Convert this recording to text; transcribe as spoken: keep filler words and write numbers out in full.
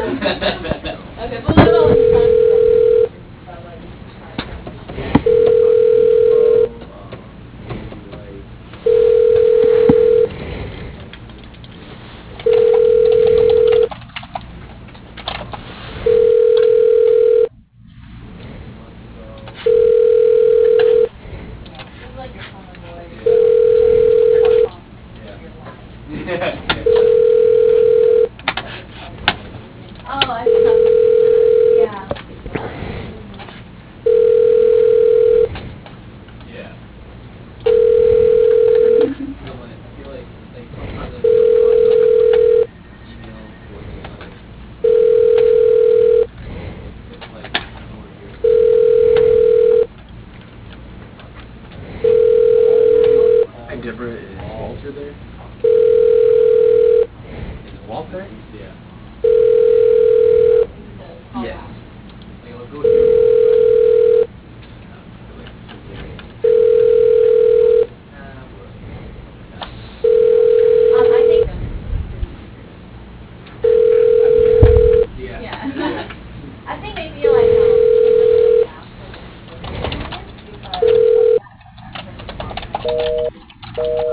Okay, but what about when you like your phone Yeah. Oh, I see. Yeah. Yeah. So like, I feel like, like sometimes I feel caught up in emails or like, it's like, I don't know what Hi, Deborah. Is Walter there? Is Walter? Yeah. Yes. Like, I'll go through Um, I think. Yeah. Yeah. I think maybe like um, change it to the staff because